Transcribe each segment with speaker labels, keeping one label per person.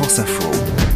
Speaker 1: France Info.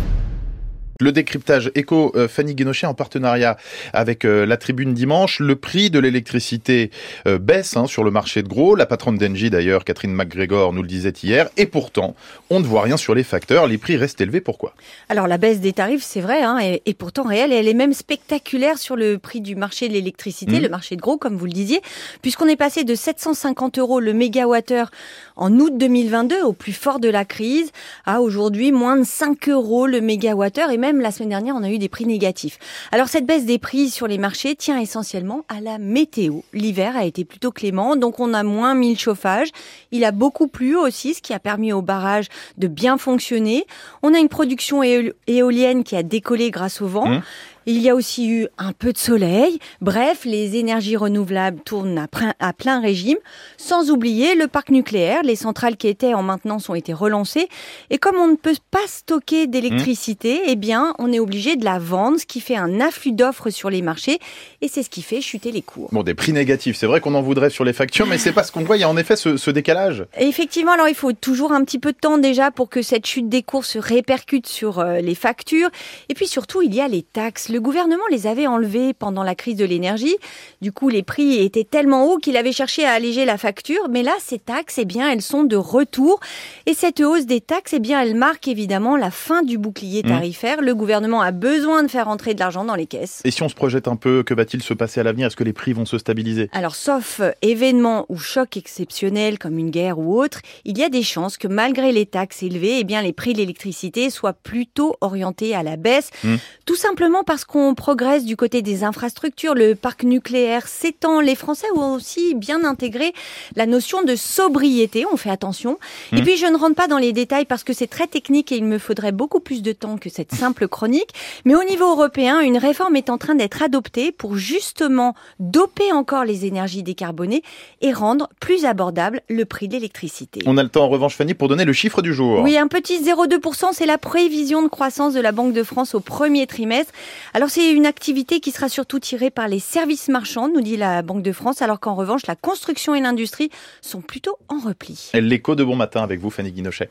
Speaker 2: Le décryptage éco, Fanny Guénochet en partenariat avec la Tribune dimanche. Le prix de l'électricité baisse sur le marché de gros. La patronne d'Engie d'ailleurs, Catherine McGregor, nous le disait hier. Et pourtant, on ne voit rien sur les facteurs. Les prix restent élevés. Pourquoi ?
Speaker 3: Alors la baisse des tarifs, c'est vrai, est pourtant réelle. Et elle est même spectaculaire sur le prix du marché de l'électricité, le marché de gros, comme vous le disiez, puisqu'on est passé de 750 € le mégawattheure en août 2022, au plus fort de la crise, à aujourd'hui moins de 5 € le mégawattheure. Et même la semaine dernière, on a eu des prix négatifs. Alors cette baisse des prix sur les marchés tient essentiellement à la météo. L'hiver a été plutôt clément, donc on a moins mis le chauffage. Il a beaucoup plu aussi, ce qui a permis aux barrages de bien fonctionner. On a une production éolienne qui a décollé grâce au vent. Il y a aussi eu un peu de soleil. Bref, les énergies renouvelables tournent à plein régime. Sans oublier le parc nucléaire. Les centrales qui étaient en maintenance ont été relancées. Et comme on ne peut pas stocker d'électricité, eh bien, on est obligé de la vendre, ce qui fait un afflux d'offres sur les marchés. Et c'est ce qui fait chuter les cours.
Speaker 2: Bon, des prix négatifs. C'est vrai qu'on en voudrait sur les factures, mais c'est pas ce qu'on voit. Il y a en effet ce décalage.
Speaker 3: Et effectivement, alors il faut toujours un petit peu de temps déjà pour que cette chute des cours se répercute sur les factures. Et puis surtout, il y a les taxes. Le gouvernement les avait enlevés pendant la crise de l'énergie. Du coup, les prix étaient tellement hauts qu'il avait cherché à alléger la facture. Mais là, ces taxes, eh bien, elles sont de retour. Et cette hausse des taxes, eh bien, elle marque évidemment la fin du bouclier tarifaire. Le gouvernement a besoin de faire entrer de l'argent dans les caisses.
Speaker 2: Et si on se projette un peu, que va-t-il se passer à l'avenir ? Est-ce que les prix vont se stabiliser ?
Speaker 3: Alors, sauf événement ou choc exceptionnel comme une guerre ou autre, il y a des chances que malgré les taxes élevées, eh bien, les prix de l'électricité soient plutôt orientés à la baisse. Tout simplement parce qu'on progresse du côté des infrastructures. Le parc nucléaire s'étend. Les Français ont aussi bien intégré la notion de sobriété. On fait attention. Et puis, je ne rentre pas dans les détails parce que c'est très technique et il me faudrait beaucoup plus de temps que cette simple chronique. Mais au niveau européen, une réforme est en train d'être adoptée pour justement doper encore les énergies décarbonées et rendre plus abordable le prix de l'électricité.
Speaker 2: On a le temps en revanche, Fanny, pour donner le chiffre du jour.
Speaker 3: Oui, un petit 0,2%, c'est la prévision de croissance de la Banque de France au premier trimestre. Alors c'est une activité qui sera surtout tirée par les services marchands, nous dit la Banque de France, alors qu'en revanche, la construction et l'industrie sont plutôt en repli.
Speaker 2: L'écho de bon matin avec vous, Fanny Guénochet.